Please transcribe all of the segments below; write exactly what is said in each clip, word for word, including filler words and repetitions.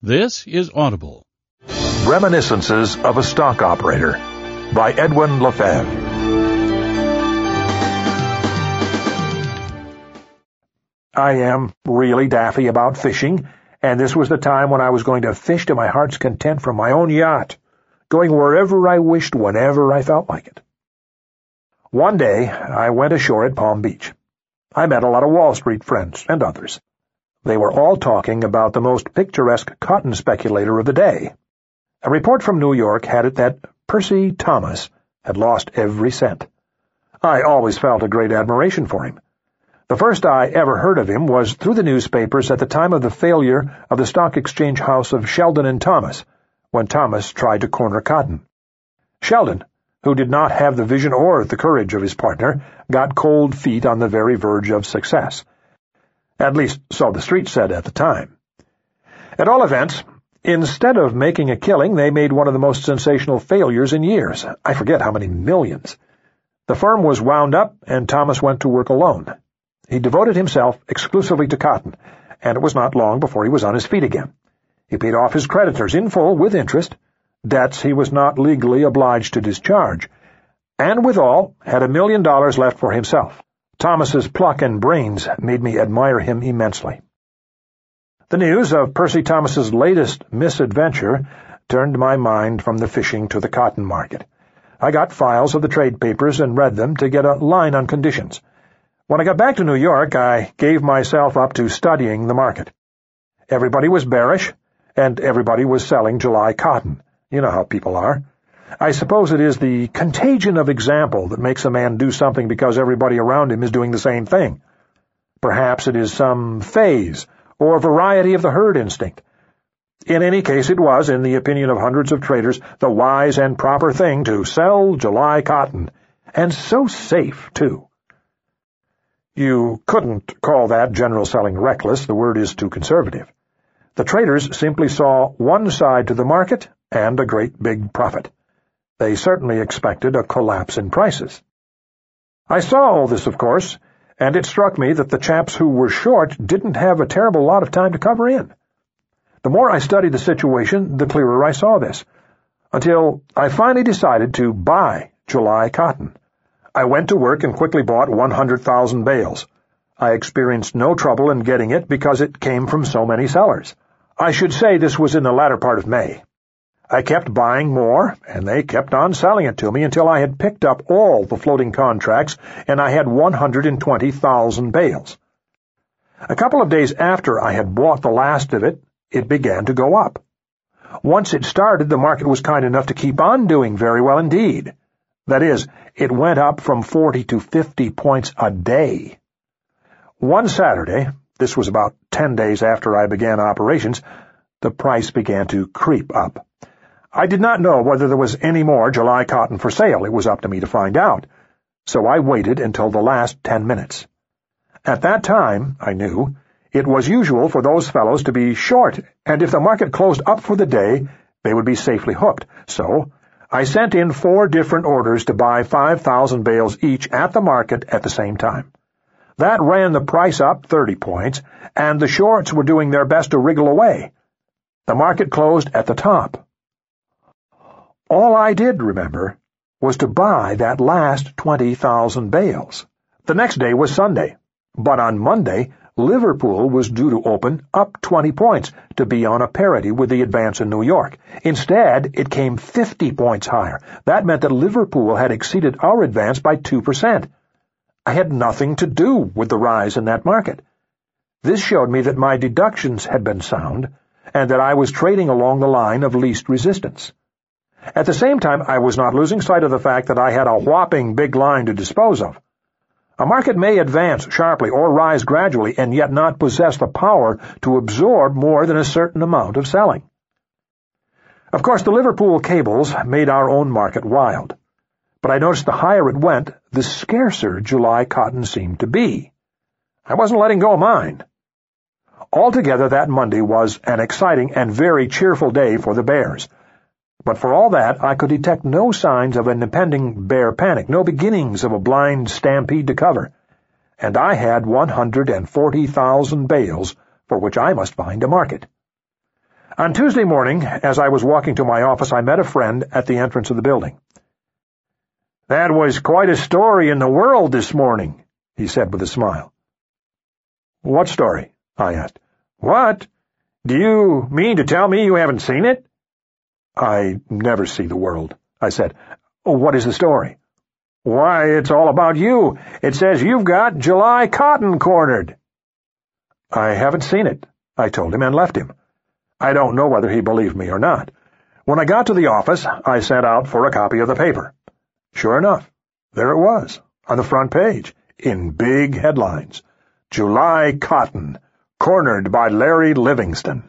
This is Audible. Reminiscences of a Stock Operator by Edwin Lefebvre. I am really daffy about fishing, and this was the time when I was going to fish to my heart's content from my own yacht, going wherever I wished whenever I felt like it. One day, I went ashore at Palm Beach. I met a lot of Wall Street friends and others. They were all talking about the most picturesque cotton speculator of the day. A report from New York had it that Percy Thomas had lost every cent. I always felt a great admiration for him. The first I ever heard of him was through the newspapers at the time of the failure of the stock exchange house of Sheldon and Thomas, when Thomas tried to corner cotton. Sheldon, who did not have the vision or the courage of his partner, got cold feet on the very verge of success. At least, so the street said at the time. At all events, instead of making a killing, they made one of the most sensational failures in years. I forget how many millions. The firm was wound up, and Thomas went to work alone. He devoted himself exclusively to cotton, and it was not long before he was on his feet again. He paid off his creditors in full with interest, debts he was not legally obliged to discharge, and withal had a million dollars left for himself. Thomas's pluck and brains made me admire him immensely. The news of Percy Thomas's latest misadventure turned my mind from the fishing to the cotton market. I got files of the trade papers and read them to get a line on conditions. When I got back to New York, I gave myself up to studying the market. Everybody was bearish, and everybody was selling July cotton. You know how people are. I suppose it is the contagion of example that makes a man do something because everybody around him is doing the same thing. Perhaps it is some phase or variety of the herd instinct. In any case, it was, in the opinion of hundreds of traders, the wise and proper thing to sell July cotton, and so safe, too. You couldn't call that general selling reckless. The word is too conservative. The traders simply saw one side to the market and a great big profit. They certainly expected a collapse in prices. I saw all this, of course, and it struck me that the chaps who were short didn't have a terrible lot of time to cover in. The more I studied the situation, the clearer I saw this, until I finally decided to buy July cotton. I went to work and quickly bought one hundred thousand bales. I experienced no trouble in getting it because it came from so many sellers. I should say this was in the latter part of May. I kept buying more, and they kept on selling it to me until I had picked up all the floating contracts, and I had one hundred twenty thousand bales. A couple of days after I had bought the last of it, it began to go up. Once it started, the market was kind enough to keep on doing very well indeed. That is, it went up from forty to fifty points a day. One Saturday, this was about ten days after I began operations, the price began to creep up. I did not know whether there was any more July cotton for sale. It was up to me to find out. So I waited until the last ten minutes. At that time, I knew, it was usual for those fellows to be short, and if the market closed up for the day, they would be safely hooked. So I sent in four different orders to buy five thousand bales each at the market at the same time. That ran the price up thirty points, and the shorts were doing their best to wriggle away. The market closed at the top. All I did, remember, was to buy that last twenty thousand bales. The next day was Sunday, but on Monday, Liverpool was due to open up twenty points to be on a parity with the advance in New York. Instead, it came fifty points higher. That meant that Liverpool had exceeded our advance by two percent. I had nothing to do with the rise in that market. This showed me that my deductions had been sound, and that I was trading along the line of least resistance. At the same time, I was not losing sight of the fact that I had a whopping big line to dispose of. A market may advance sharply or rise gradually and yet not possess the power to absorb more than a certain amount of selling. Of course, the Liverpool cables made our own market wild, but I noticed the higher it went, the scarcer July cotton seemed to be. I wasn't letting go of mine. Altogether, that Monday was an exciting and very cheerful day for the bears. But for all that, I could detect no signs of an impending bear panic, no beginnings of a blind stampede to cover. And I had one hundred forty thousand bales for which I must find a market. On Tuesday morning, as I was walking to my office, I met a friend at the entrance of the building. "That was quite a story in the World this morning," he said with a smile. "What story?" I asked. "What? Do you mean to tell me you haven't seen it?" "I never see the World," I said. "What is the story?" "Why, it's all about you. It says you've got July cotton cornered." "I haven't seen it," I told him, and left him. I don't know whether he believed me or not. When I got to the office, I sent out for a copy of the paper. Sure enough, there it was, on the front page, in big headlines. "July Cotton, cornered by Larry Livingston."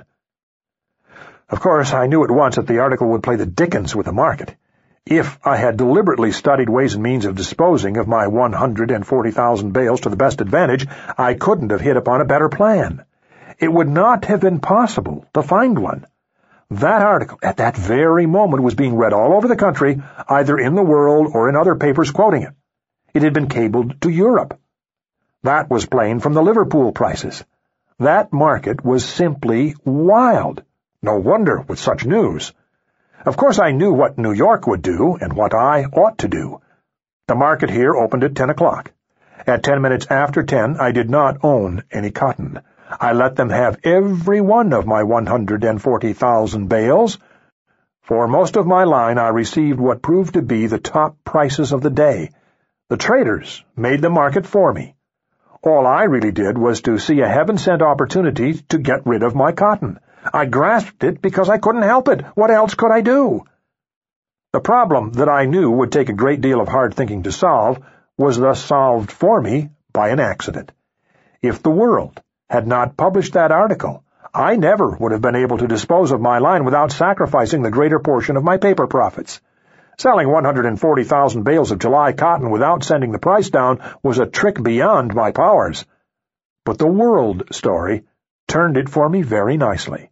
Of course, I knew at once that the article would play the dickens with the market. If I had deliberately studied ways and means of disposing of my one hundred forty thousand bales to the best advantage, I couldn't have hit upon a better plan. It would not have been possible to find one. That article, at that very moment, was being read all over the country, either in the World or in other papers quoting it. It had been cabled to Europe. That was plain from the Liverpool prices. That market was simply wild. No wonder, with such news. Of course, I knew what New York would do and what I ought to do. The market here opened at ten o'clock. At ten minutes after ten, I did not own any cotton. I let them have every one of my one hundred forty thousand bales. For most of my line, I received what proved to be the top prices of the day. The traders made the market for me. All I really did was to see a heaven-sent opportunity to get rid of my cotton. I grasped it because I couldn't help it. What else could I do? The problem that I knew would take a great deal of hard thinking to solve was thus solved for me by an accident. If the World had not published that article, I never would have been able to dispose of my line without sacrificing the greater portion of my paper profits. Selling one hundred forty thousand bales of July cotton without sending the price down was a trick beyond my powers. But the World story turned it for me very nicely.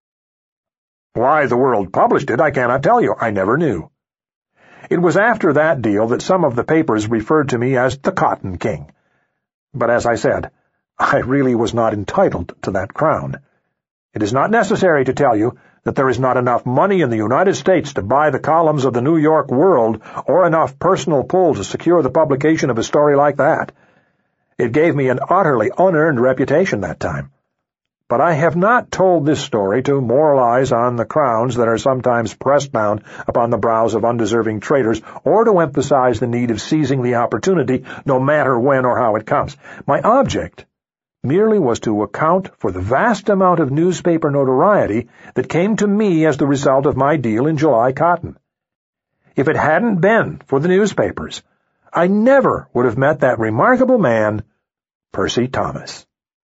Why the World published it, I cannot tell you. I never knew. It was after that deal that some of the papers referred to me as the Cotton King. But as I said, I really was not entitled to that crown. It is not necessary to tell you that there is not enough money in the United States to buy the columns of the New York World or enough personal pull to secure the publication of a story like that. It gave me an utterly unearned reputation that time. But I have not told this story to moralize on the crowns that are sometimes pressed down upon the brows of undeserving traders, or to emphasize the need of seizing the opportunity, no matter when or how it comes. My object merely was to account for the vast amount of newspaper notoriety that came to me as the result of my deal in July cotton. If it hadn't been for the newspapers, I never would have met that remarkable man, Percy Thomas.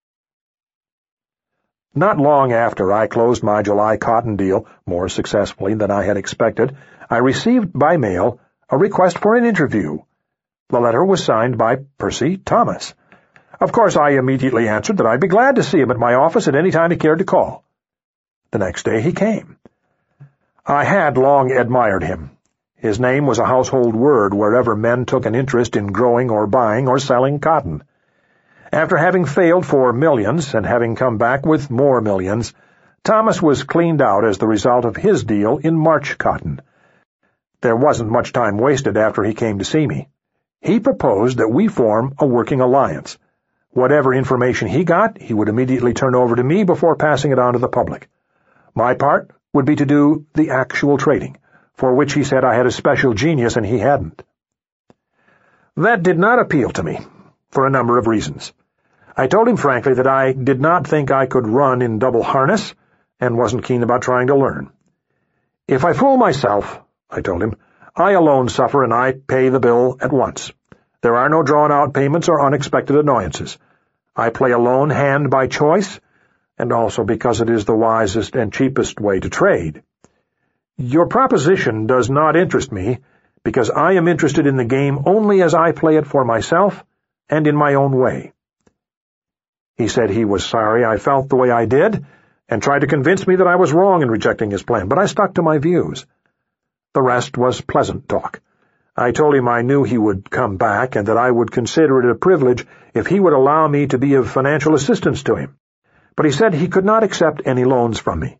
Not long after I closed my July cotton deal, more successfully than I had expected, I received by mail a request for an interview. The letter was signed by Percy Thomas. Of course, I immediately answered that I'd be glad to see him at my office at any time he cared to call. The next day he came. I had long admired him. His name was a household word wherever men took an interest in growing or buying or selling cotton. After having failed for millions and having come back with more millions, Thomas was cleaned out as the result of his deal in March cotton. There wasn't much time wasted after he came to see me. He proposed that we form a working alliance. Whatever information he got, he would immediately turn over to me before passing it on to the public. My part would be to do the actual trading, for which he said I had a special genius and he hadn't. That did not appeal to me, for a number of reasons. I told him frankly that I did not think I could run in double harness, and wasn't keen about trying to learn. If I fool myself, I told him, I alone suffer and I pay the bill at once. There are no drawn-out payments or unexpected annoyances. I play a lone hand by choice, and also because it is the wisest and cheapest way to trade. Your proposition does not interest me, because I am interested in the game only as I play it for myself and in my own way. He said he was sorry I felt the way I did, and tried to convince me that I was wrong in rejecting his plan, but I stuck to my views. The rest was pleasant talk. I told him I knew he would come back and that I would consider it a privilege if he would allow me to be of financial assistance to him. But he said he could not accept any loans from me.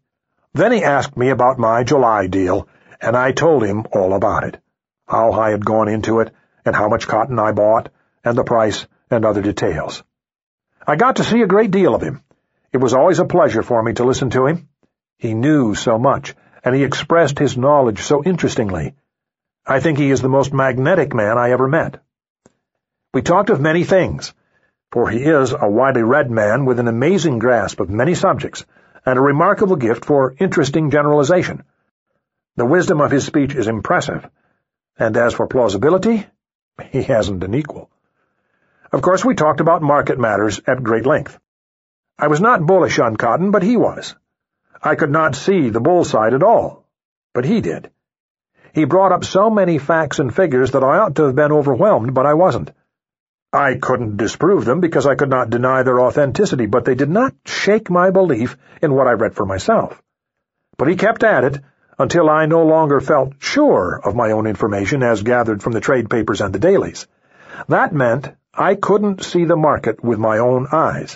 Then he asked me about my July deal, and I told him all about it, how I had gone into it, and how much cotton I bought, and the price, and other details. I got to see a great deal of him. It was always a pleasure for me to listen to him. He knew so much, and he expressed his knowledge so interestingly. I think he is the most magnetic man I ever met. We talked of many things, for he is a widely read man with an amazing grasp of many subjects, and a remarkable gift for interesting generalization. The wisdom of his speech is impressive, and as for plausibility, he hasn't an equal. Of course, we talked about market matters at great length. I was not bullish on cotton, but he was. I could not see the bull side at all, but he did. He brought up so many facts and figures that I ought to have been overwhelmed, but I wasn't. I couldn't disprove them because I could not deny their authenticity, but they did not shake my belief in what I read for myself. But he kept at it until I no longer felt sure of my own information as gathered from the trade papers and the dailies. That meant I couldn't see the market with my own eyes.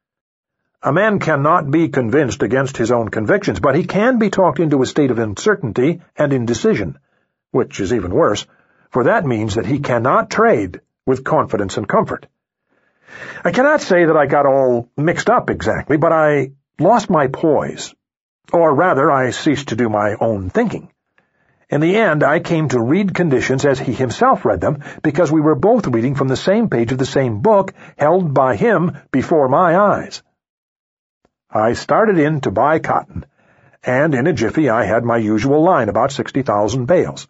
A man cannot be convinced against his own convictions, but he can be talked into a state of uncertainty and indecision, which is even worse, for that means that he cannot trade with confidence and comfort. I cannot say that I got all mixed up exactly, but I lost my poise, or rather I ceased to do my own thinking. In the end, I came to read conditions as he himself read them, because we were both reading from the same page of the same book held by him before my eyes. I started in to buy cotton, and in a jiffy I had my usual line, about sixty thousand bales.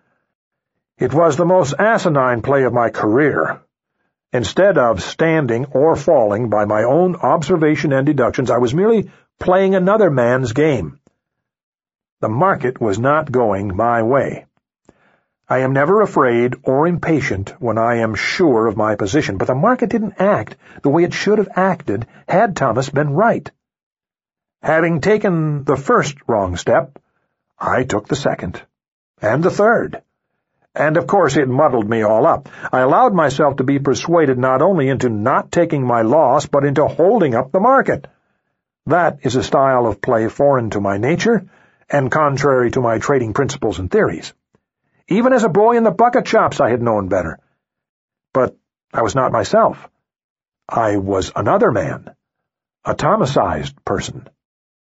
It was the most asinine play of my career. Instead of standing or falling by my own observation and deductions, I was merely playing another man's game. The market was not going my way. I am never afraid or impatient when I am sure of my position, but the market didn't act the way it should have acted had Thomas been right. Having taken the first wrong step, I took the second, and the third. And of course it muddled me all up. I allowed myself to be persuaded not only into not taking my loss, but into holding up the market. That is a style of play foreign to my nature, and contrary to my trading principles and theories. Even as a boy in the bucket shops I had known better. But I was not myself. I was another man, a Thomasized person.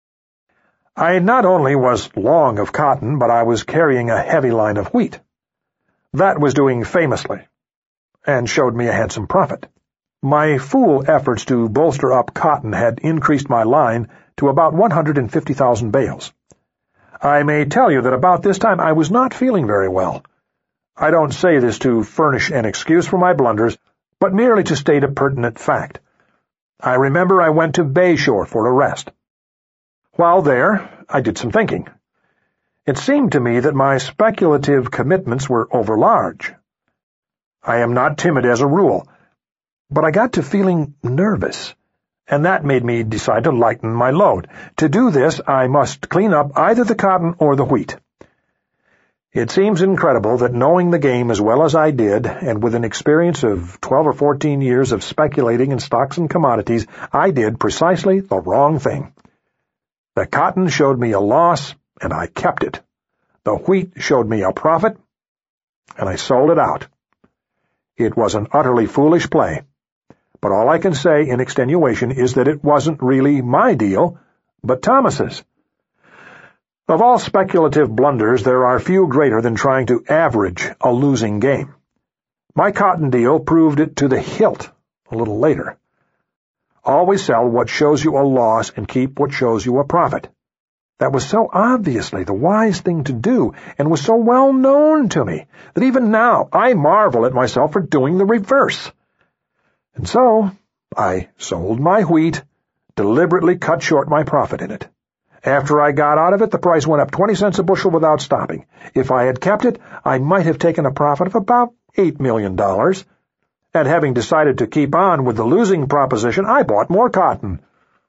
I not only was long of cotton, but I was carrying a heavy line of wheat. That was doing famously, and showed me a handsome profit. My fool efforts to bolster up cotton had increased my line to about one hundred fifty thousand bales. I may tell you that about this time I was not feeling very well. I don't say this to furnish an excuse for my blunders, but merely to state a pertinent fact. I remember I went to Bayshore for a rest. While there, I did some thinking. It seemed to me that my speculative commitments were overlarge. I am not timid as a rule, but I got to feeling nervous, and that made me decide to lighten my load. To do this, I must clean up either the cotton or the wheat. It seems incredible that knowing the game as well as I did, and with an experience of twelve or fourteen years of speculating in stocks and commodities, I did precisely the wrong thing. The cotton showed me a loss, and I kept it. The wheat showed me a profit, and I sold it out. It was an utterly foolish play, but all I can say in extenuation is that it wasn't really my deal, but Thomas's. Of all speculative blunders, there are few greater than trying to average a losing game. My cotton deal proved it to the hilt a little later. Always sell what shows you a loss and keep what shows you a profit. That was so obviously the wise thing to do, and was so well known to me, that even now I marvel at myself for doing the reverse. And so I sold my wheat, deliberately cut short my profit in it. After I got out of it, the price went up twenty cents a bushel without stopping. If I had kept it, I might have taken a profit of about eight million dollars. And having decided to keep on with the losing proposition, I bought more cotton.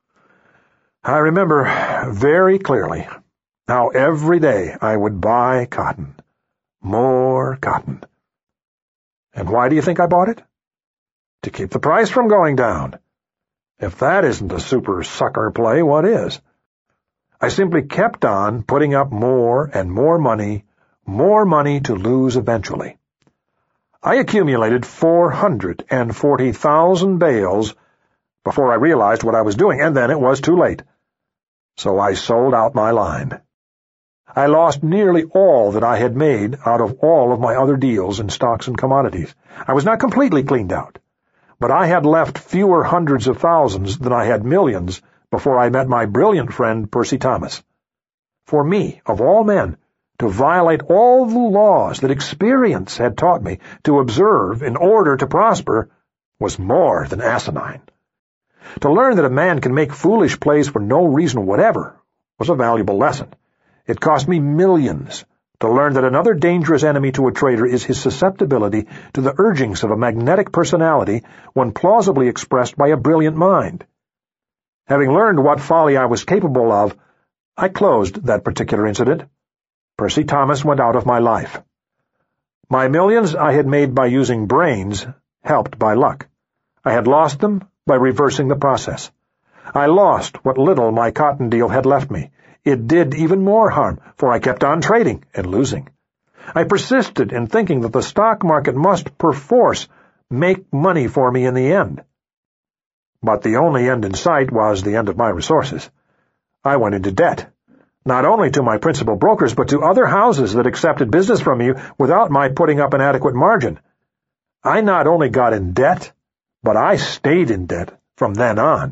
I remember very clearly how every day I would buy cotton, more cotton. And why do you think I bought it? To keep the price from going down. If that isn't a super sucker play, what is? I simply kept on putting up more and more money, more money to lose eventually. I accumulated four hundred forty thousand bales before I realized what I was doing, and then it was too late. So I sold out my line. I lost nearly all that I had made out of all of my other deals in stocks and commodities. I was not completely cleaned out, but I had left fewer hundreds of thousands than I had millions before I met my brilliant friend Percy Thomas. For me, of all men, to violate all the laws that experience had taught me to observe in order to prosper was more than asinine. To learn that a man can make foolish plays for no reason whatever was a valuable lesson. It cost me millions to learn that another dangerous enemy to a trader is his susceptibility to the urgings of a magnetic personality when plausibly expressed by a brilliant mind. Having learned what folly I was capable of, I closed that particular incident. Percy Thomas went out of my life. My millions I had made by using brains, helped by luck. I had lost them by reversing the process. I lost what little my cotton deal had left me. It did even more harm, for I kept on trading and losing. I persisted in thinking that the stock market must perforce make money for me in the end. But the only end in sight was the end of my resources. I went into debt, not only to my principal brokers, but to other houses that accepted business from me without my putting up an adequate margin. I not only got in debt, but I stayed in debt from then on.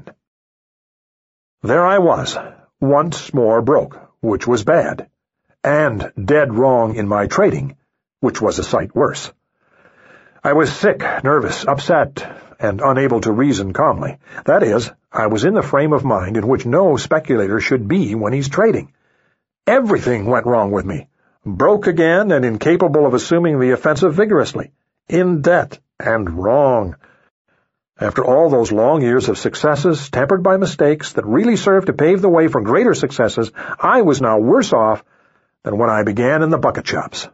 There I was, once more broke, which was bad, and dead wrong in my trading, which was a sight worse. I was sick, nervous, upset, and unable to reason calmly. That is, I was in the frame of mind in which no speculator should be when he's trading. Everything went wrong with me, broke again and incapable of assuming the offensive vigorously, in debt and wrong. After all those long years of successes, tempered by mistakes that really served to pave the way for greater successes, I was now worse off than when I began in the bucket shops.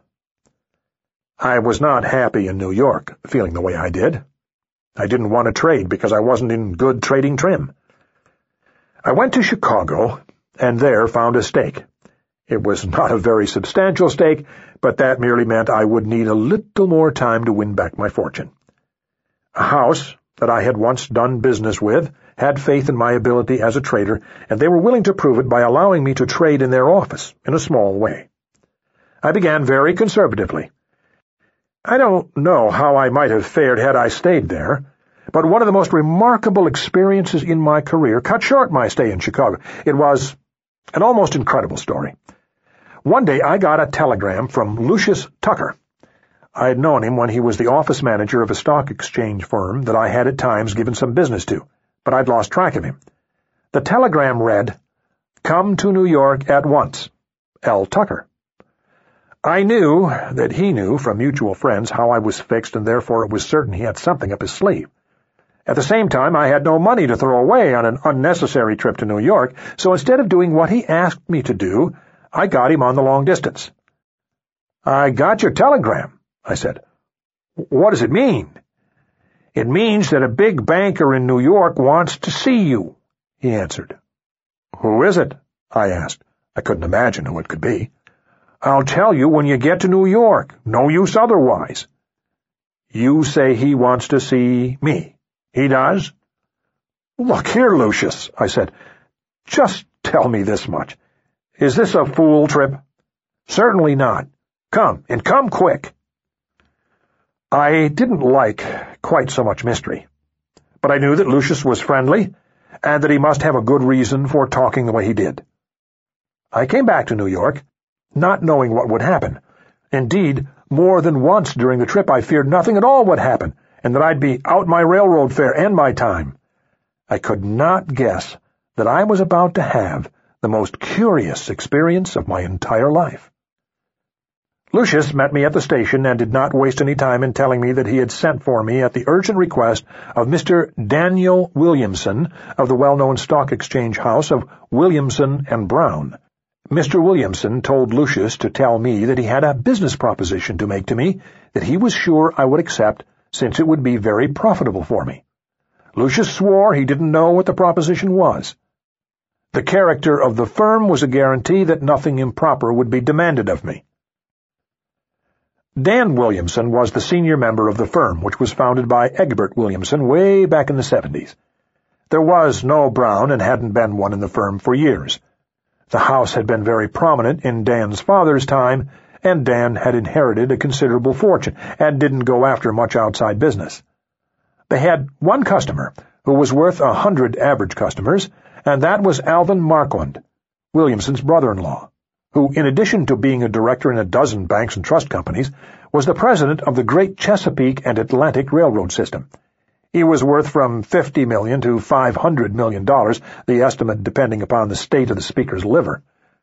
I was not happy in New York, feeling the way I did. I didn't want to trade because I wasn't in good trading trim. I went to Chicago, and there found a stake. It was not a very substantial stake, but that merely meant I would need a little more time to win back my fortune. A house that I had once done business with had faith in my ability as a trader, and they were willing to prove it by allowing me to trade in their office in a small way. I began very conservatively. I don't know how I might have fared had I stayed there, but one of the most remarkable experiences in my career cut short my stay in Chicago. It was an almost incredible story. One day I got a telegram from Lucius Tucker. I had known him when he was the office manager of a stock exchange firm that I had at times given some business to, but I'd lost track of him. The telegram read, "Come to New York at once. L. Tucker." I knew that he knew from mutual friends how I was fixed, and therefore it was certain he had something up his sleeve. At the same time, I had no money to throw away on an unnecessary trip to New York, so instead of doing what he asked me to do, I got him on the long distance. "I got your telegram," I said. "What does it mean?" "It means that a big banker in New York wants to see you," he answered. "Who is it?" I asked. I couldn't imagine who it could be. "I'll tell you when you get to New York. No use otherwise." "You say he wants to see me. He does?" "Look here, Lucius," I said. "Just tell me this much. Is this a fool trip?" "Certainly not. Come, and come quick." I didn't like quite so much mystery, but I knew that Lucius was friendly, and that he must have a good reason for talking the way he did. I came back to New York, not knowing what would happen. Indeed, more than once during the trip I feared nothing at all would happen, and that I'd be out my railroad fare and my time. I could not guess that I was about to have the most curious experience of my entire life. Lucius met me at the station and did not waste any time in telling me that he had sent for me at the urgent request of Mister Daniel Williamson of the well-known stock exchange house of Williamson and Brown. Mister Williamson told Lucius to tell me that he had a business proposition to make to me that he was sure I would accept, since it would be very profitable for me. Lucius swore he didn't know what the proposition was. The character of the firm was a guarantee that nothing improper would be demanded of me. Dan Williamson was the senior member of the firm, which was founded by Egbert Williamson way back in the seventies. There was no Brown and hadn't been one in the firm for years. The house had been very prominent in Dan's father's time, and Dan had inherited a considerable fortune and didn't go after much outside business. They had one customer who was worth a hundred average customers, and that was Alvin Marquand, Williamson's brother-in-law, who, in addition to being a director in a dozen banks and trust companies, was the president of the great Chesapeake and Atlantic Railroad system. He was worth from fifty million dollars to five hundred million dollars, the estimate depending upon the state of the speaker's liver.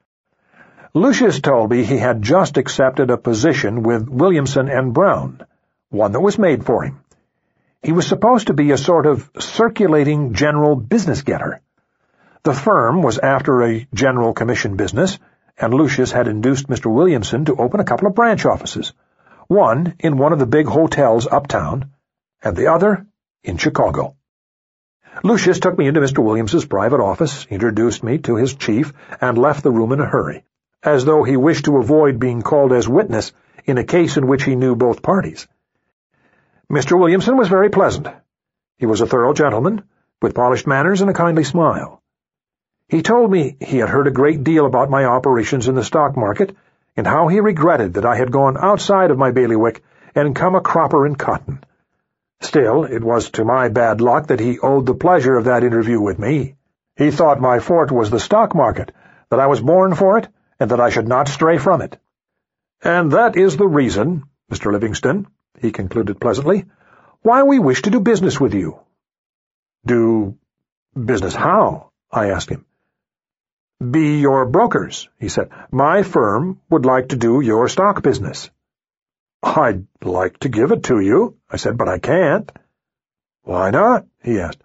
Lucius told me he had just accepted a position with Williamson and Brown, one that was made for him. He was supposed to be a sort of circulating general business getter. The firm was after a general commission business, and Lucius had induced Mister Williamson to open a couple of branch offices, one in one of the big hotels uptown, and the other in Chicago. Lucius took me into Mister Williamson's private office, introduced me to his chief, and left the room in a hurry, as though he wished to avoid being called as witness in a case in which he knew both parties. Mister Williamson was very pleasant. He was a thorough gentleman, with polished manners and a kindly smile. He told me he had heard a great deal about my operations in the stock market, and how he regretted that I had gone outside of my bailiwick and come a cropper in cotton. Still, it was to my bad luck that he owed the pleasure of that interview with me. He thought my forte was the stock market, that I was born for it, and that I should not stray from it. And that is the reason, Mister Livingston, he concluded pleasantly, why we wish to do business with you. Do business how? I asked him. Be your brokers, he said. My firm would like to do your stock business. I'd like to give it to you, I said, but I can't. Why not? He asked.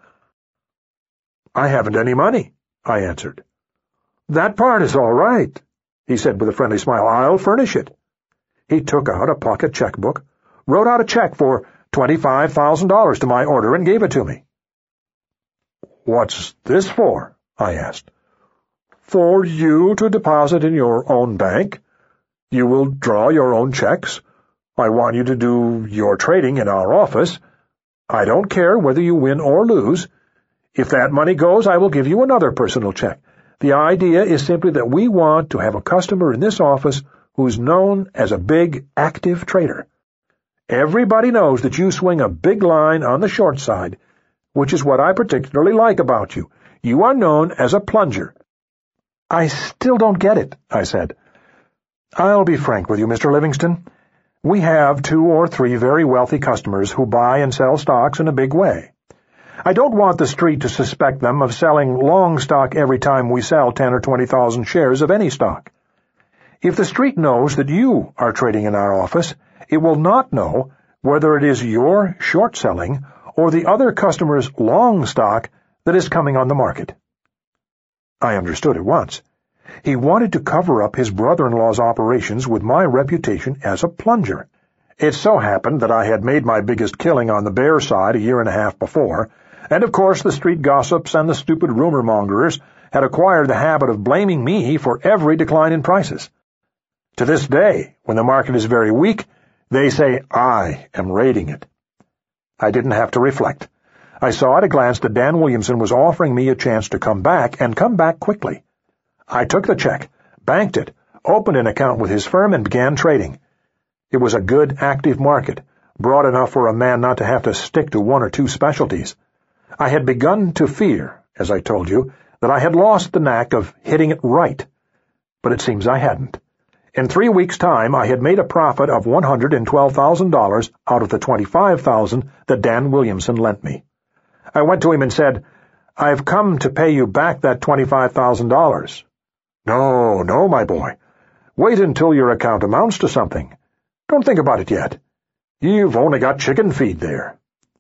I haven't any money, I answered. That part is all right, he said with a friendly smile. I'll furnish it. He took out a pocket checkbook, wrote out a check for twenty-five thousand dollars to my order, and gave it to me. What's this for? I asked. For you to deposit in your own bank. You will draw your own checks. I want you to do your trading in our office. I don't care whether you win or lose. If that money goes, I will give you another personal check. The idea is simply that we want to have a customer in this office who's known as a big, active trader. Everybody knows that you swing a big line on the short side, which is what I particularly like about you. You are known as a plunger. I still don't get it, I said. I'll be frank with you, Mister Livingston. We have two or three very wealthy customers who buy and sell stocks in a big way. I don't want the street to suspect them of selling long stock every time we sell ten or twenty thousand shares of any stock. If the street knows that you are trading in our office, it will not know whether it is your short selling or the other customer's long stock that is coming on the market. I understood at once. He wanted to cover up his brother-in-law's operations with my reputation as a plunger. It so happened that I had made my biggest killing on the bear side a year and a half before, and of course the street gossips and the stupid rumor-mongers had acquired the habit of blaming me for every decline in prices. To this day, when the market is very weak, they say I am raiding it. I didn't have to reflect. I saw at a glance that Dan Williamson was offering me a chance to come back, and come back quickly. I took the check, banked it, opened an account with his firm, and began trading. It was a good, active market, broad enough for a man not to have to stick to one or two specialties. I had begun to fear, as I told you, that I had lost the knack of hitting it right, but it seems I hadn't. In three weeks' time, I had made a profit of one hundred twelve thousand dollars out of the twenty-five thousand dollars that Dan Williamson lent me. I went to him and said, I've come to pay you back that twenty-five thousand dollars. No, no, my boy. Wait until your account amounts to something. Don't think about it yet. You've only got chicken feed there.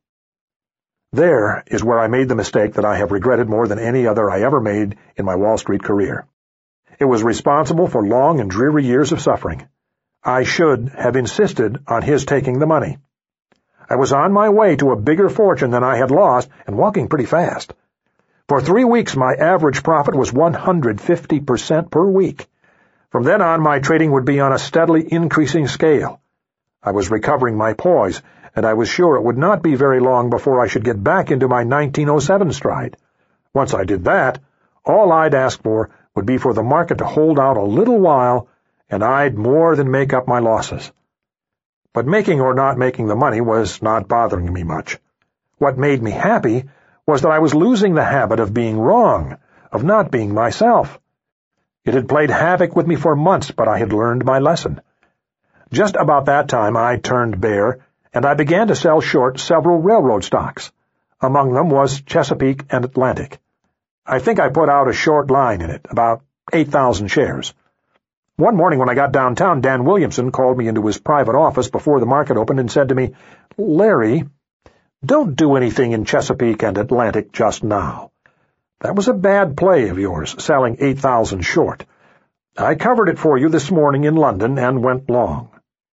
There is where I made the mistake that I have regretted more than any other I ever made in my Wall Street career. It was responsible for long and dreary years of suffering. I should have insisted on his taking the money. I was on my way to a bigger fortune than I had lost, and walking pretty fast. For three weeks, my average profit was one hundred fifty percent per week. From then on, my trading would be on a steadily increasing scale. I was recovering my poise, and I was sure it would not be very long before I should get back into my nineteen oh seven stride. Once I did that, all I'd ask for would be for the market to hold out a little while, and I'd more than make up my losses. But making or not making the money was not bothering me much. What made me happy was that I was losing the habit of being wrong, of not being myself. It had played havoc with me for months, but I had learned my lesson. Just about that time I turned bear, and I began to sell short several railroad stocks. Among them was Chesapeake and Atlantic. I think I put out a short line in it, about eight thousand shares. One morning when I got downtown, Dan Williamson called me into his private office before the market opened and said to me, "Larry, don't do anything in Chesapeake and Atlantic just now. That was a bad play of yours, selling eight thousand short. I covered it for you this morning in London and went long."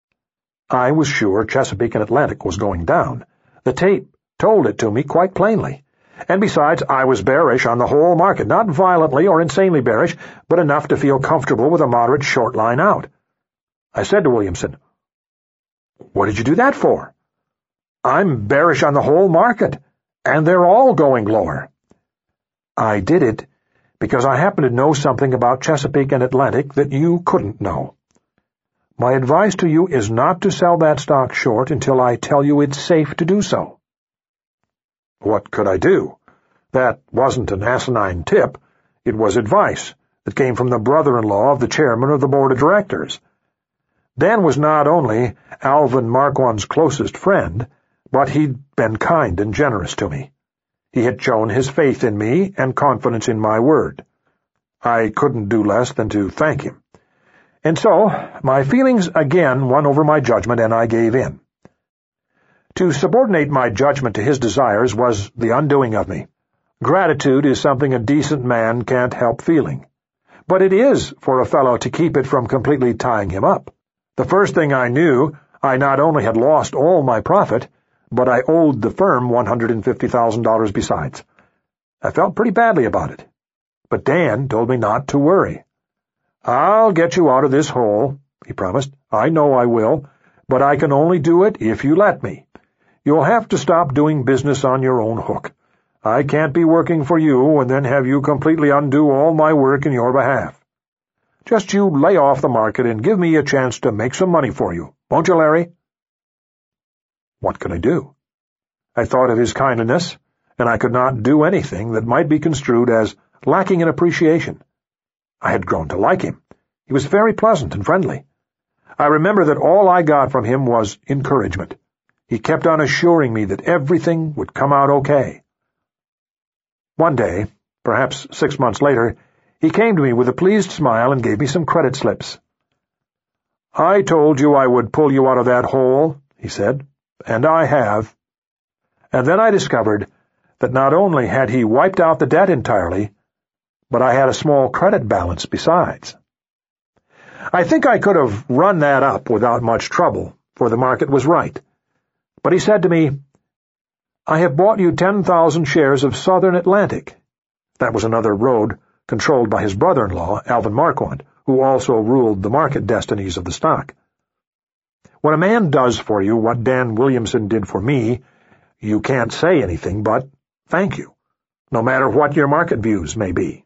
I was sure Chesapeake and Atlantic was going down. The tape told it to me quite plainly. And besides, I was bearish on the whole market, not violently or insanely bearish, but enough to feel comfortable with a moderate short line out. I said to Williamson, "What did you do that for?" "I'm bearish on the whole market, and they're all going lower." I did it because I happen to know something about Chesapeake and Atlantic that you couldn't know. My advice to you is not to sell that stock short until I tell you it's safe to do so. What could I do? That wasn't an asinine tip. It was advice that came from the brother-in-law of the chairman of the board of directors. Dan was not only Alvin Marquand's closest friend, but he'd been kind and generous to me. He had shown his faith in me and confidence in my word. I couldn't do less than to thank him. And so, my feelings again won over my judgment, and I gave in. To subordinate my judgment to his desires was the undoing of me. Gratitude is something a decent man can't help feeling. But it is for a fellow to keep it from completely tying him up. The first thing I knew, I not only had lost all my profit, but I owed the firm one hundred fifty thousand dollars besides. I felt pretty badly about it. But Dan told me not to worry. "I'll get you out of this hole," he promised. "I know I will, but I can only do it if you let me. You'll have to stop doing business on your own hook. I can't be working for you and then have you completely undo all my work in your behalf. Just you lay off the market and give me a chance to make some money for you, won't you, Larry?" What could I do? I thought of his kindness, and I could not do anything that might be construed as lacking in appreciation. I had grown to like him. He was very pleasant and friendly. I remember that all I got from him was encouragement. He kept on assuring me that everything would come out okay. One day, perhaps six months later, he came to me with a pleased smile and gave me some credit slips. "I told you I would pull you out of that hole," he said, "and I have." And then I discovered that not only had he wiped out the debt entirely, but I had a small credit balance besides. I think I could have run that up without much trouble, for the market was right. But he said to me, "I have bought you ten thousand shares of Southern Atlantic." That was another road controlled by his brother-in-law, Alvin Marquand, who also ruled the market destinies of the stock. When a man does for you what Dan Williamson did for me, you can't say anything but thank you, no matter what your market views may be.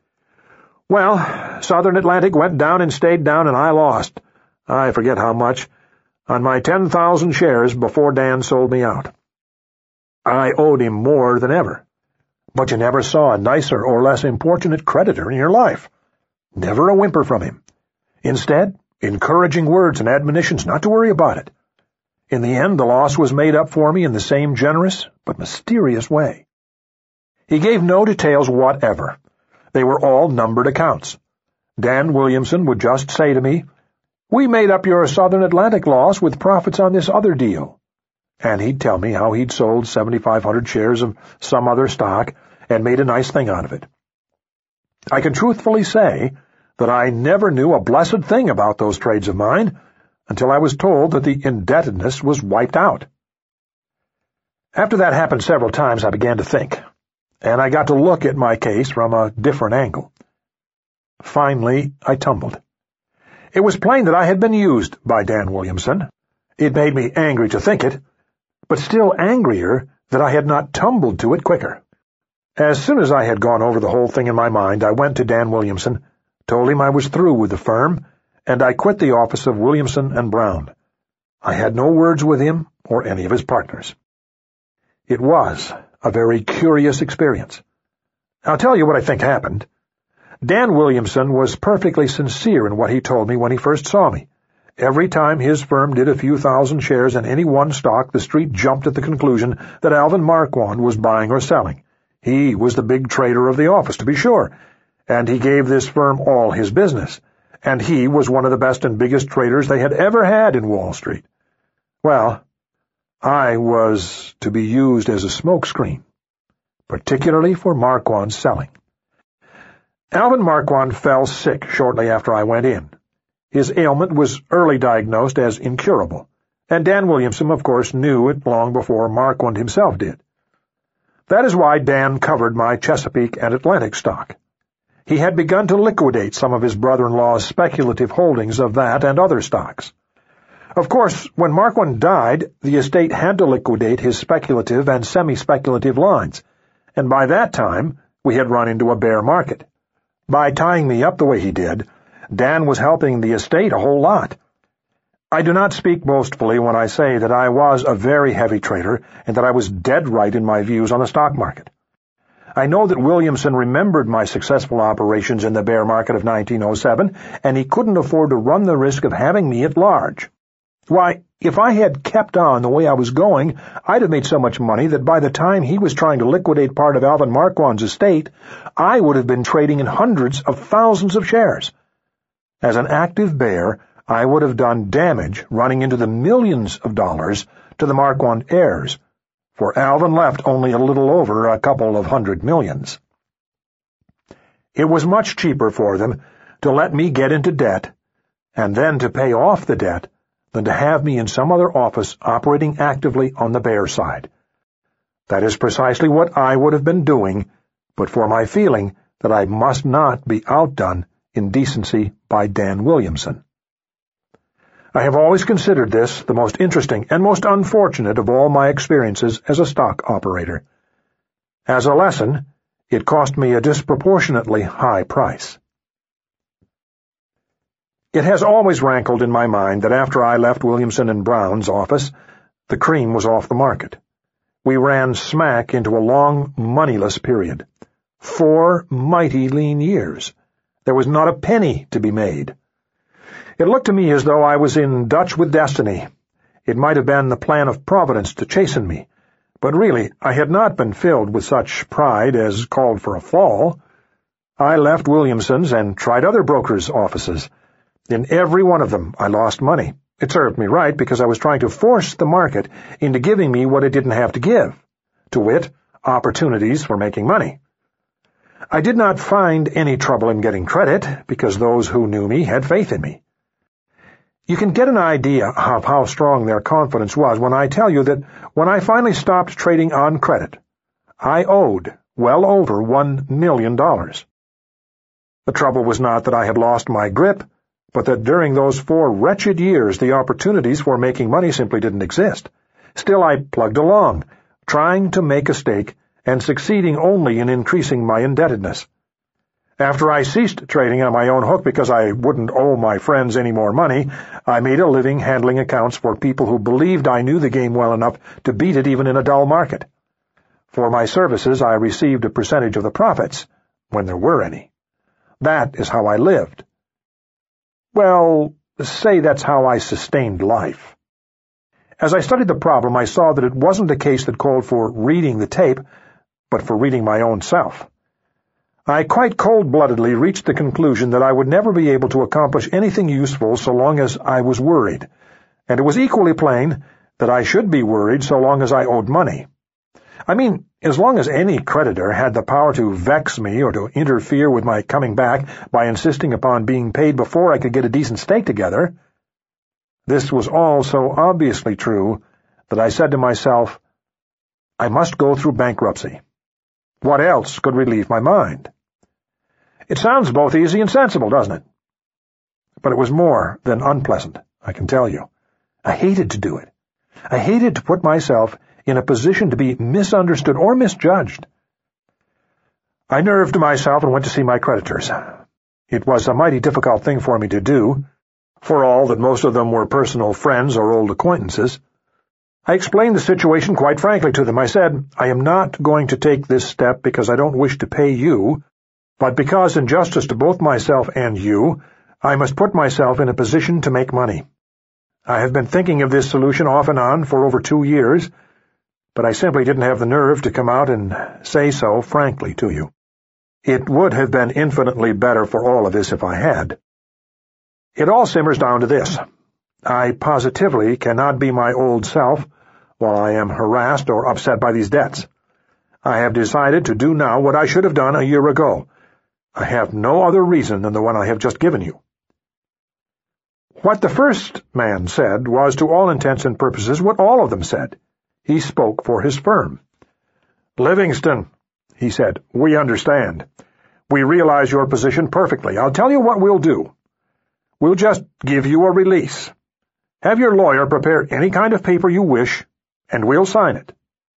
Well, Southern Atlantic went down and stayed down, and I lost, I forget how much, on my ten thousand shares before Dan sold me out. I owed him more than ever. But you never saw a nicer or less importunate creditor in your life. Never a whimper from him. Instead, encouraging words and admonitions not to worry about it. In the end, the loss was made up for me in the same generous but mysterious way. He gave no details whatever. They were all numbered accounts. Dan Williamson would just say to me, "We made up your Southern Atlantic loss with profits on this other deal." And he'd tell me how he'd sold seventy-five hundred shares of some other stock and made a nice thing out of it. I can truthfully say that I never knew a blessed thing about those trades of mine until I was told that the indebtedness was wiped out. After that happened several times, I began to think. and I got to look at my case from a different angle. Finally, I tumbled. It was plain that I had been used by Dan Williamson. It made me angry to think it, but still angrier that I had not tumbled to it quicker. As soon as I had gone over the whole thing in my mind, I went to Dan Williamson, told him I was through with the firm, and I quit the office of Williamson and Brown. I had no words with him or any of his partners. It was a very curious experience. I'll tell you what I think happened. Dan Williamson was perfectly sincere in what he told me when he first saw me. Every time his firm did a few thousand shares in any one stock, the street jumped at the conclusion that Alvin Marquand was buying or selling. He was the big trader of the office, to be sure, and he gave this firm all his business, and he was one of the best and biggest traders they had ever had in Wall Street. Well, I was to be used as a smokescreen, particularly for Marquand's selling. Alvin Marquand fell sick shortly after I went in. His ailment was early diagnosed as incurable, and Dan Williamson, of course, knew it long before Marquand himself did. That is why Dan covered my Chesapeake and Atlantic stock. He had begun to liquidate some of his brother-in-law's speculative holdings of that and other stocks. Of course, when Marquand died, the estate had to liquidate his speculative and semi-speculative lines, and by that time we had run into a bear market. By tying me up the way he did, Dan was helping the estate a whole lot. I do not speak boastfully when I say that I was a very heavy trader and that I was dead right in my views on the stock market. I know that Williamson remembered my successful operations in the bear market of nineteen oh seven, and he couldn't afford to run the risk of having me at large. Why, if I had kept on the way I was going, I'd have made so much money that by the time he was trying to liquidate part of Alvin Marquand's estate, I would have been trading in hundreds of thousands of shares. As an active bear, I would have done damage running into the millions of dollars to the Marquand heirs, for Alvin left only a little over a couple of hundred millions. It was much cheaper for them to let me get into debt, and then to pay off the debt, than to have me in some other office operating actively on the bear side. That is precisely what I would have been doing, but for my feeling that I must not be outdone in decency by Dan Williamson. I have always considered this the most interesting and most unfortunate of all my experiences as a stock operator. As a lesson, it cost me a disproportionately high price. It has always rankled in my mind that after I left Williamson and Brown's office, the cream was off the market. We ran smack into a long, moneyless period. Four mighty lean years. There was not a penny to be made. It looked to me as though I was in Dutch with destiny. It might have been the plan of Providence to chasten me, but really I had not been filled with such pride as called for a fall. I left Williamson's and tried other brokers' offices. In every one of them I lost money. It served me right, because I was trying to force the market into giving me what it didn't have to give, to wit, opportunities for making money. I did not find any trouble in getting credit, because those who knew me had faith in me. You can get an idea of how strong their confidence was when I tell you that when I finally stopped trading on credit, I owed well over one million dollars. The trouble was not that I had lost my grip, but that during those four wretched years the opportunities for making money simply didn't exist. Still I plugged along, trying to make a stake and succeeding only in increasing my indebtedness. After I ceased trading on my own hook because I wouldn't owe my friends any more money, I made a living handling accounts for people who believed I knew the game well enough to beat it even in a dull market. For my services I received a percentage of the profits, when there were any. That is how I lived. Well, say that's how I sustained life. As I studied the problem, I saw that it wasn't a case that called for reading the tape, but for reading my own self. I quite cold-bloodedly reached the conclusion that I would never be able to accomplish anything useful so long as I was worried, and it was equally plain that I should be worried so long as I owed money. I mean, as long as any creditor had the power to vex me or to interfere with my coming back by insisting upon being paid before I could get a decent stake together. This was all so obviously true that I said to myself, I must go through bankruptcy. What else could relieve my mind? It sounds both easy and sensible, doesn't it? But it was more than unpleasant, I can tell you. I hated to do it. I hated to put myself in a position to be misunderstood or misjudged. I nerved myself and went to see my creditors. It was a mighty difficult thing for me to do, for all that most of them were personal friends or old acquaintances. I explained the situation quite frankly to them. I said, I am not going to take this step because I don't wish to pay you, but because in justice to both myself and you, I must put myself in a position to make money. I have been thinking of this solution off and on for over two years, but I simply didn't have the nerve to come out and say so frankly to you. It would have been infinitely better for all of us if I had. It all simmers down to this. I positively cannot be my old self while I am harassed or upset by these debts. I have decided to do now what I should have done a year ago. I have no other reason than the one I have just given you. What the first man said was, to all intents and purposes, what all of them said. He spoke for his firm. Livingston, he said, we understand. We realize your position perfectly. I'll tell you what we'll do. We'll just give you a release. Have your lawyer prepare any kind of paper you wish, and we'll sign it.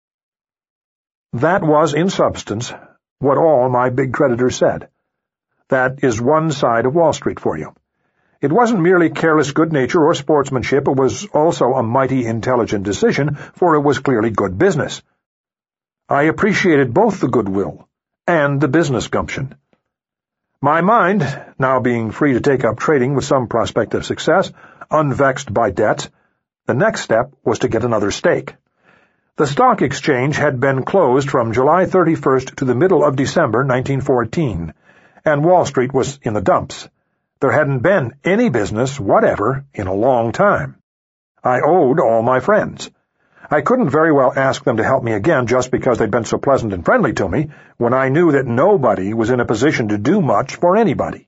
That was, in substance, what all my big creditors said. That is one side of Wall Street for you. It wasn't merely careless good nature or sportsmanship, it was also a mighty intelligent decision, for it was clearly good business. I appreciated both the goodwill and the business gumption. My mind, now being free to take up trading with some prospect of success, unvexed by debts, the next step was to get another stake. The stock exchange had been closed from July thirty-first to the middle of December nineteen fourteen, and Wall Street was in the dumps. There hadn't been any business whatever in a long time. I owed all my friends. I couldn't very well ask them to help me again just because they'd been so pleasant and friendly to me, when I knew that nobody was in a position to do much for anybody.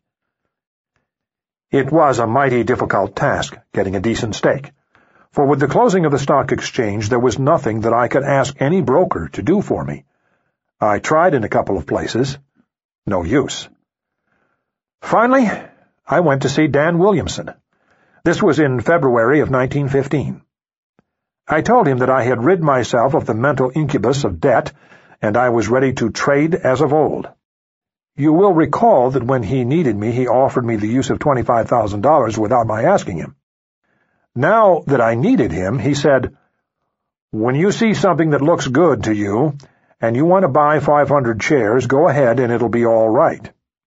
It was a mighty difficult task, getting a decent stake, for with the closing of the stock exchange there was nothing that I could ask any broker to do for me. I tried in a couple of places. No use. Finally, I went to see Dan Williamson. This was in February of nineteen fifteen. I told him that I had rid myself of the mental incubus of debt, and I was ready to trade as of old. You will recall that when he needed me, he offered me the use of twenty-five thousand dollars without my asking him. Now that I needed him, he said, "When you see something that looks good to you, and you want to buy five hundred shares, go ahead and it'll be all right."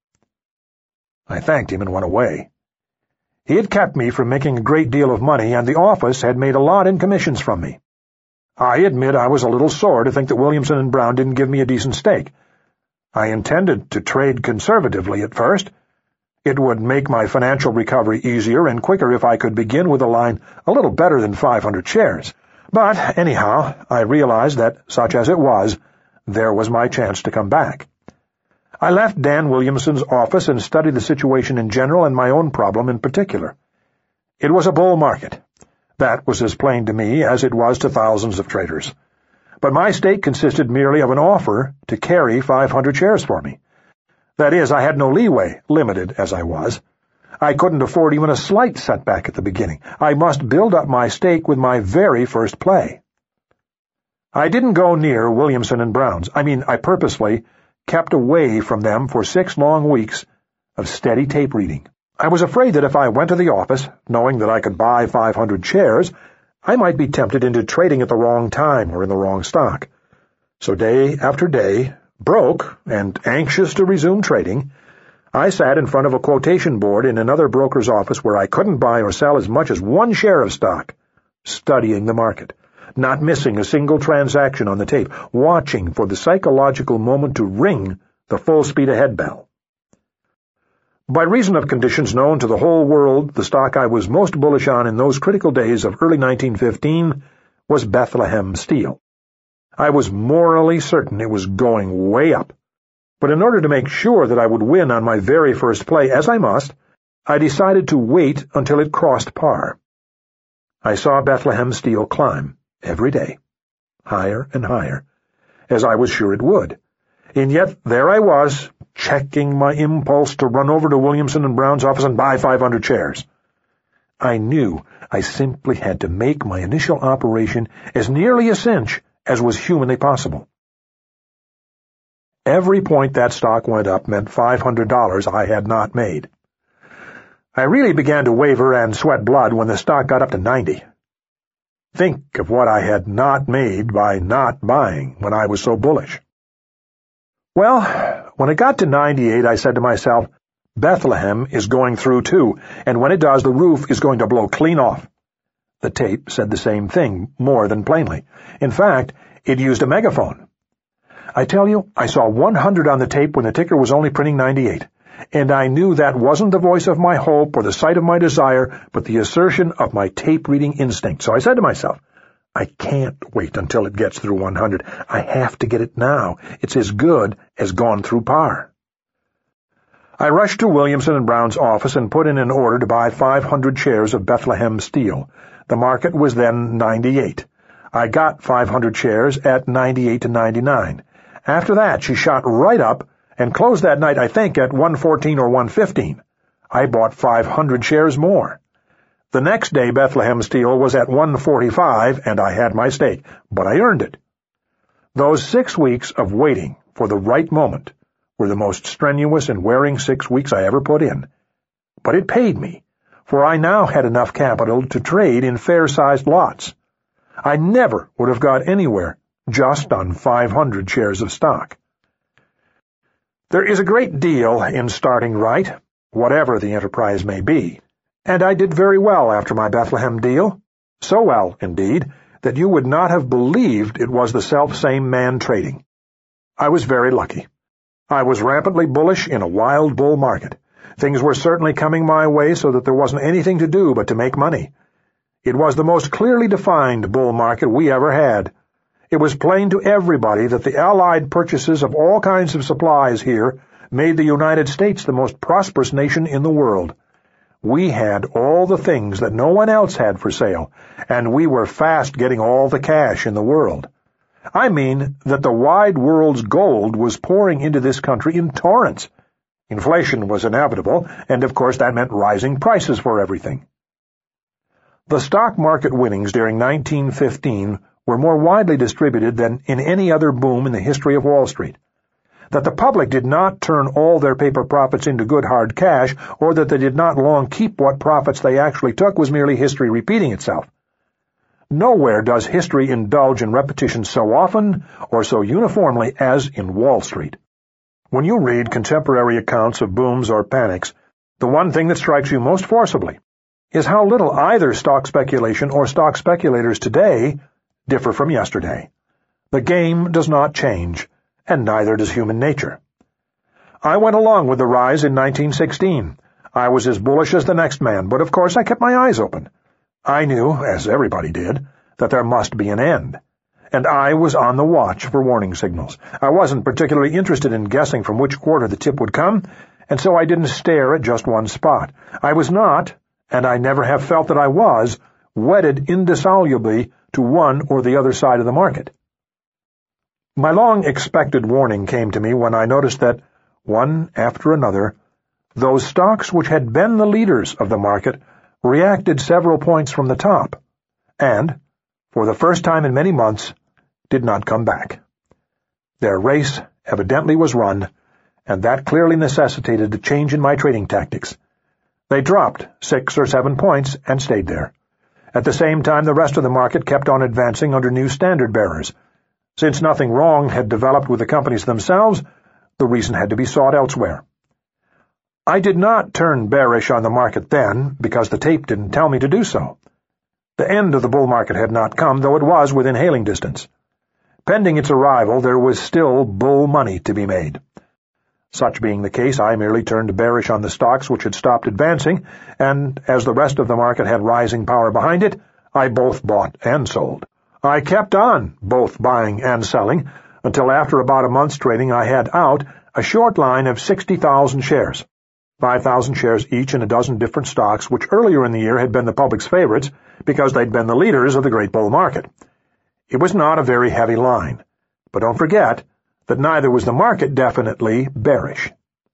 I thanked him and went away. He had kept me from making a great deal of money, and the office had made a lot in commissions from me. I admit I was a little sore to think that Williamson and Brown didn't give me a decent stake. I intended to trade conservatively at first. It would make my financial recovery easier and quicker if I could begin with a line a little better than five hundred shares. But, anyhow, I realized that, such as it was, there was my chance to come back. I left Dan Williamson's office and studied the situation in general and my own problem in particular. It was a bull market. That was as plain to me as it was to thousands of traders. But my stake consisted merely of an offer to carry five hundred shares for me. That is, I had no leeway, limited as I was. I couldn't afford even a slight setback at the beginning. I must build up my stake with my very first play. I didn't go near Williamson and Brown's. I mean, I purposely kept away from them for six long weeks of steady tape reading. I was afraid that if I went to the office, knowing that I could buy five hundred shares, I might be tempted into trading at the wrong time or in the wrong stock. So day after day, broke and anxious to resume trading, I sat in front of a quotation board in another broker's office where I couldn't buy or sell as much as one share of stock, studying the market, not missing a single transaction on the tape, watching for the psychological moment to ring the full-speed-ahead bell. By reason of conditions known to the whole world, the stock I was most bullish on in those critical days of early nineteen fifteen was Bethlehem Steel. I was morally certain it was going way up, but in order to make sure that I would win on my very first play, as I must, I decided to wait until it crossed par. I saw Bethlehem Steel climb every day, higher and higher, as I was sure it would. And yet there I was, checking my impulse to run over to Williamson and Brown's office and buy five hundred shares. I knew I simply had to make my initial operation as nearly a cinch as was humanly possible. Every point that stock went up meant five hundred dollars I had not made. I really began to waver and sweat blood when the stock got up to ninety. Think of what I had not made by not buying when I was so bullish. Well, when it got to ninety-eight, I said to myself, Bethlehem is going through too, and when it does, the roof is going to blow clean off. The tape said the same thing, more than plainly. In fact, it used a megaphone. I tell you, I saw one hundred on the tape when the ticker was only printing ninety-eight, and I knew that wasn't the voice of my hope or the sight of my desire, but the assertion of my tape-reading instinct. So I said to myself, I can't wait until it gets through one hundred. I have to get it now. It's as good as gone through par. I rushed to Williamson and Brown's office and put in an order to buy five hundred shares of Bethlehem Steel. The market was then ninety-eight. I got five hundred shares at ninety-eight to ninety-nine. After that, she shot right up and closed that night, I think, at one fourteen or one fifteen. I bought five hundred shares more. The next day, Bethlehem Steel was at one forty-five, and I had my stake, but I earned it. Those six weeks of waiting for the right moment were the most strenuous and wearing six weeks I ever put in. But it paid me, for I now had enough capital to trade in fair-sized lots. I never would have got anywhere just on five hundred shares of stock. There is a great deal in starting right, whatever the enterprise may be. And I did very well after my Bethlehem deal, so well, indeed, that you would not have believed it was the self-same man trading. I was very lucky. I was rampantly bullish in a wild bull market. Things were certainly coming my way so that there wasn't anything to do but to make money. It was the most clearly defined bull market we ever had. It was plain to everybody that the Allied purchases of all kinds of supplies here made the United States the most prosperous nation in the world. We had all the things that no one else had for sale, and we were fast getting all the cash in the world. I mean that the wide world's gold was pouring into this country in torrents. Inflation was inevitable, and of course that meant rising prices for everything. The stock market winnings during nineteen fifteen were more widely distributed than in any other boom in the history of Wall Street. That the public did not turn all their paper profits into good hard cash, or that they did not long keep what profits they actually took, was merely history repeating itself. Nowhere does history indulge in repetition so often or so uniformly as in Wall Street. When you read contemporary accounts of booms or panics, the one thing that strikes you most forcibly is how little either stock speculation or stock speculators today differ from yesterday. The game does not change, and neither does human nature. I went along with the rise in nineteen sixteen. I was as bullish as the next man, but of course I kept my eyes open. I knew, as everybody did, that there must be an end, and I was on the watch for warning signals. I wasn't particularly interested in guessing from which quarter the tip would come, and so I didn't stare at just one spot. I was not, and I never have felt that I was, wedded indissolubly to one or the other side of the market. My long-expected warning came to me when I noticed that, one after another, those stocks which had been the leaders of the market reacted several points from the top, and, for the first time in many months, did not come back. Their race evidently was run, and that clearly necessitated a change in my trading tactics. They dropped six or seven points and stayed there. At the same time, the rest of the market kept on advancing under new standard-bearers. Since nothing wrong had developed with the companies themselves, the reason had to be sought elsewhere. I did not turn bearish on the market then, because the tape didn't tell me to do so. The end of the bull market had not come, though it was within hailing distance. Pending its arrival, there was still bull money to be made. Such being the case, I merely turned bearish on the stocks which had stopped advancing, and as the rest of the market had rising power behind it, I both bought and sold. I kept on both buying and selling until after about a month's trading I had out a short line of sixty thousand shares, five thousand shares each in a dozen different stocks which earlier in the year had been the public's favorites because they'd been the leaders of the great bull market. It was not a very heavy line, but don't forget that neither was the market definitely bearish.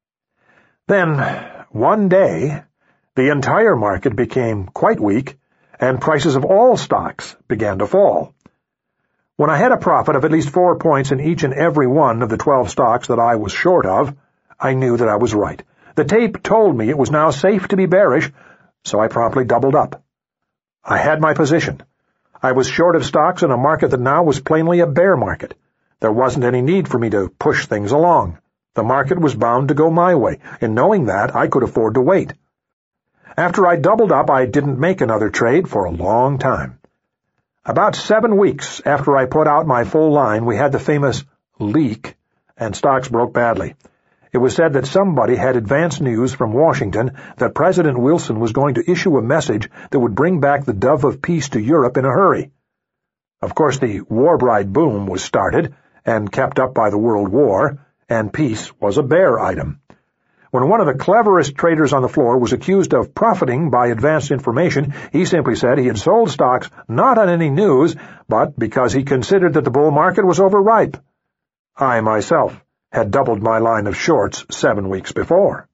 Then, one day, the entire market became quite weak, and prices of all stocks began to fall. When I had a profit of at least four points in each and every one of the twelve stocks that I was short of, I knew that I was right. The tape told me it was now safe to be bearish, so I promptly doubled up. I had my position. I was short of stocks in a market that now was plainly a bear market. There wasn't any need for me to push things along. The market was bound to go my way, and knowing that, I could afford to wait. After I doubled up, I didn't make another trade for a long time. About seven weeks after I put out my full line, we had the famous leak, and stocks broke badly. It was said that somebody had advance news from Washington that President Wilson was going to issue a message that would bring back the dove of peace to Europe in a hurry. Of course, the war bride boom was started and kept up by the World War, and peace was a bear item. When one of the cleverest traders on the floor was accused of profiting by advanced information, he simply said he had sold stocks not on any news, but because he considered that the bull market was overripe. I myself had doubled my line of shorts seven weeks before.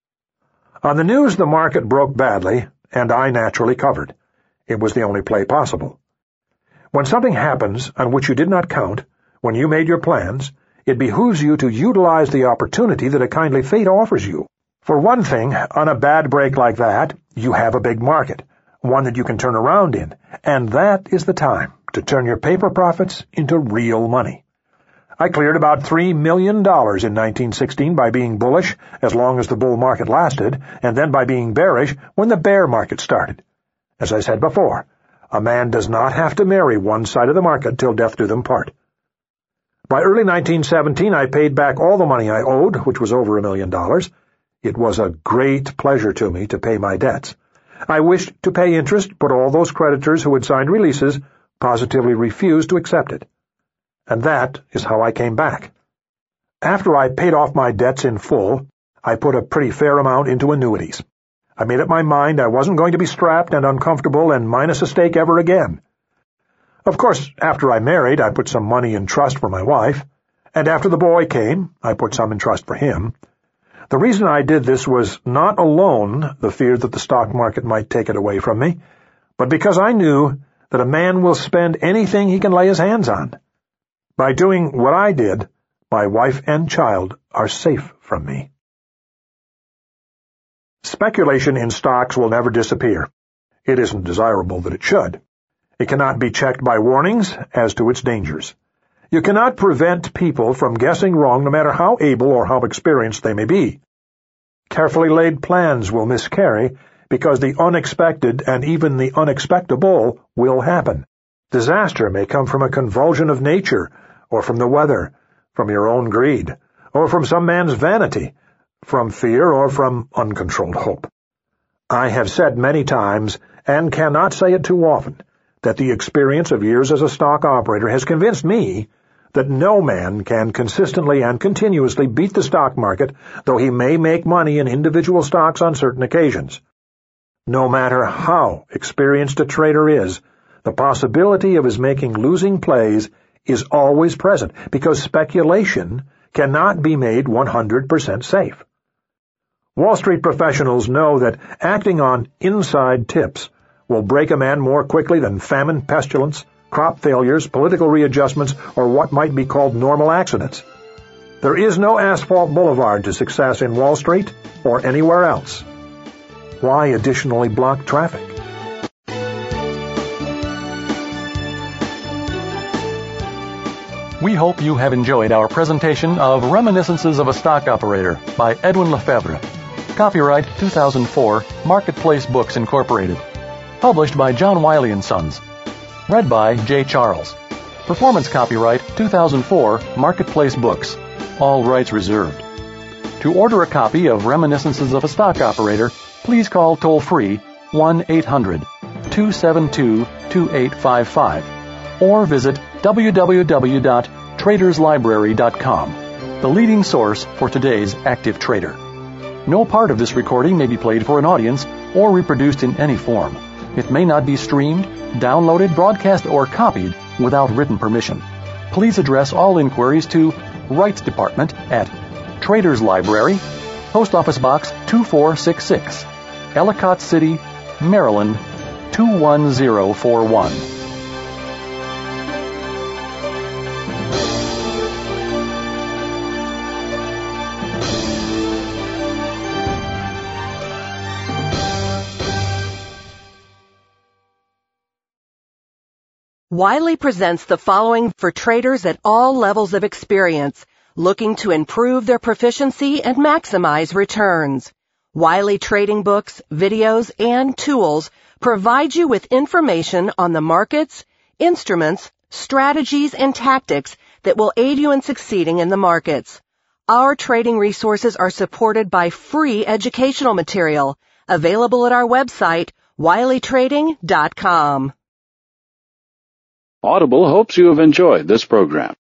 On the news, the market broke badly, and I naturally covered. It was the only play possible. When something happens on which you did not count, when you made your plans, it behooves you to utilize the opportunity that a kindly fate offers you. For one thing, on a bad break like that, you have a big market, one that you can turn around in, and that is the time to turn your paper profits into real money. I cleared about three million dollars in nineteen sixteen by being bullish as long as the bull market lasted, and then by being bearish when the bear market started. As I said before, a man does not have to marry one side of the market till death do them part. By early nineteen seventeen, I paid back all the money I owed, which was over a million dollars. It was a great pleasure to me to pay my debts. I wished to pay interest, but all those creditors who had signed releases positively refused to accept it. And that is how I came back. After I paid off my debts in full, I put a pretty fair amount into annuities. I made up my mind I wasn't going to be strapped and uncomfortable and minus a stake ever again. Of course, after I married, I put some money in trust for my wife, and after the boy came, I put some in trust for him. The reason I did this was not alone the fear that the stock market might take it away from me, but because I knew that a man will spend anything he can lay his hands on. By doing what I did, my wife and child are safe from me. Speculation in stocks will never disappear. It isn't desirable that it should. It cannot be checked by warnings as to its dangers. You cannot prevent people from guessing wrong no matter how able or how experienced they may be. Carefully laid plans will miscarry because the unexpected and even the unexpectable will happen. Disaster may come from a convulsion of nature, or from the weather, from your own greed, or from some man's vanity, from fear or from uncontrolled hope. I have said many times, and cannot say it too often, that the experience of years as a stock operator has convinced me that no man can consistently and continuously beat the stock market, though he may make money in individual stocks on certain occasions. No matter how experienced a trader is, the possibility of his making losing plays is always present, because speculation cannot be made one hundred percent safe. Wall Street professionals know that acting on inside tips will break a man more quickly than famine, pestilence, crop failures, political readjustments, or what might be called normal accidents. There is no asphalt boulevard to success in Wall Street or anywhere else. Why additionally block traffic? We hope you have enjoyed our presentation of Reminiscences of a Stock Operator by Edwin Lefebvre. Copyright two thousand four, Marketplace Books Incorporated. Published by John Wiley and Sons. Read by J. Charles. Performance copyright two thousand four, Marketplace Books. All rights reserved. To order a copy of Reminiscences of a Stock Operator, please call toll-free one eight hundred, two seven two, two eight five five or visit w w w dot traders library dot com, the leading source for today's active trader. No part of this recording may be played for an audience or reproduced in any form. It may not be streamed, downloaded, broadcast, or copied without written permission. Please address all inquiries to Rights Department at Traders Library, Post Office Box two four six six, Ellicott City, Maryland two one zero four one. Wiley presents the following for traders at all levels of experience, looking to improve their proficiency and maximize returns. Wiley trading books, videos, and tools provide you with information on the markets, instruments, strategies, and tactics that will aid you in succeeding in the markets. Our trading resources are supported by free educational material available at our website, wiley trading dot com. Audible hopes you have enjoyed this program.